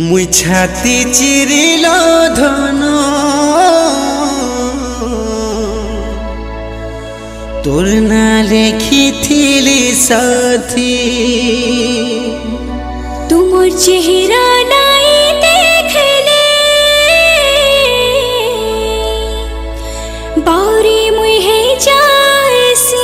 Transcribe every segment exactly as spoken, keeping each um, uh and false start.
मुई छाती चिरिलो धनो तोर ना लेखिथिली साथी तुमोर चेहरा नाई देखले बाउरी मुई है जायसी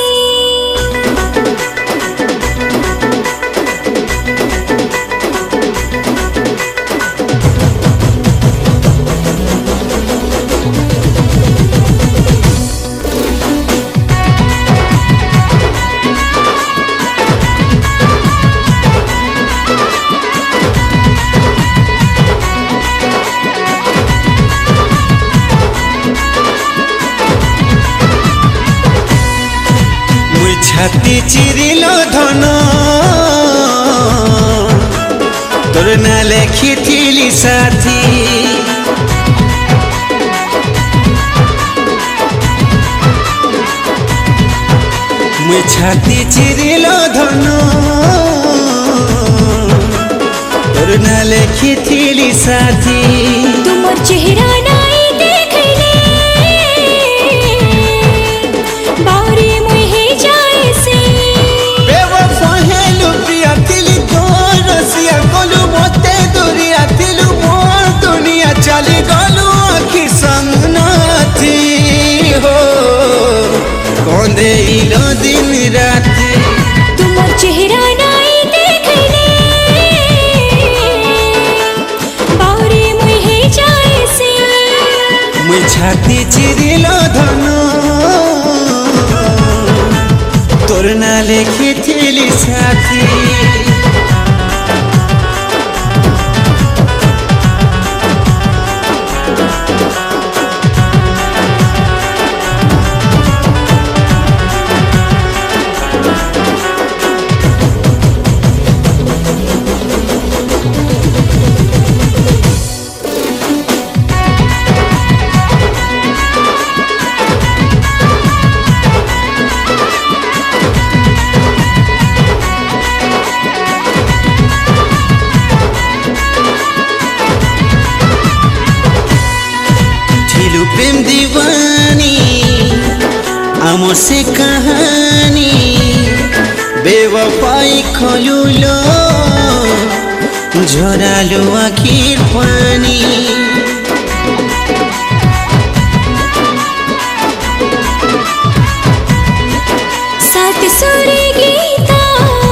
छाती चिरिलो धनो तोर ना लेखिथिली साथी मुई छाती चिरिलो धनो तोर ना लेखिथिली साथी तुमोर चेहरा नाई देखले बाउरी मुई है जायसी चली गलू आखि संग नाथी हो कौंदे इलो दिन राती तुमोर चेहरा नाई देखले बाउरी मुई है जायसी मुई छाती चिरिलो धनो तोर ना लेखिथिली साथी प्रेम दीवानी आमो से कहानी बेवफाई खोलुलो झरालो आखिर पानी सात सुरी गीता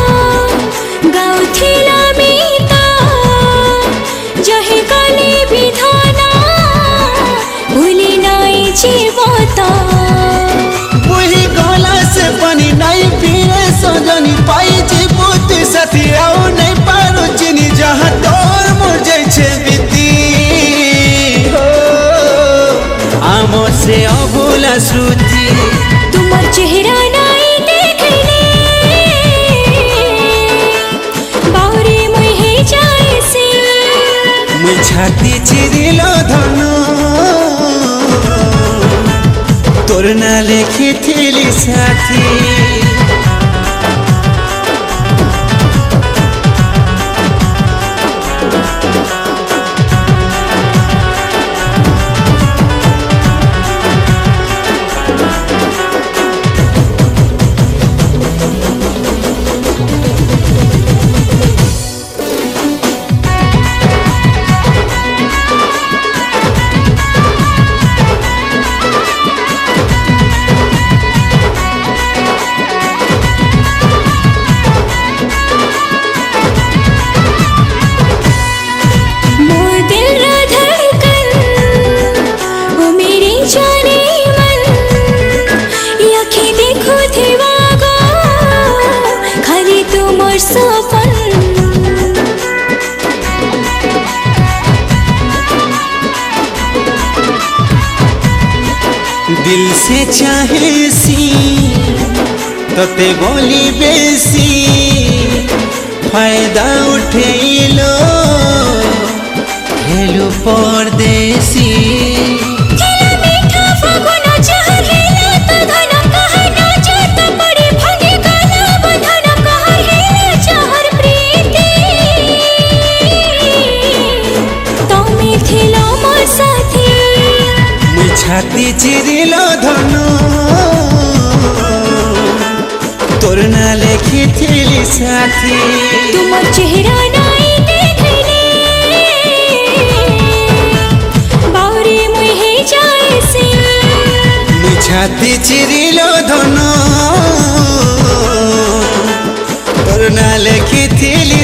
गाउथिला मीता जहे गले विधाना भूली नाई जीवता वही गला से पानी नहीं पीए सजनी पाई जीवत साथी आओ नहीं पारो चिनी जहाँ तोर मोर जैसे बीती हो आमो से अभूला श्रुति तुमोर चेहरा नाई देखले बाउरी मुई है जायसी मुई छाती चिरिलो धनो तोर ना लेखिथिली साथी दिल से चाहे सी तते बोली बेसी फायदा उठेलो हेलो परदेसी छाती चिरिलो धनु तोर ना लेखिथिली साथी तुमर चेहरा नाई देखले बाउरी मुहे जायसे छाती चिरिलो धनु तोर ना लेखिथिली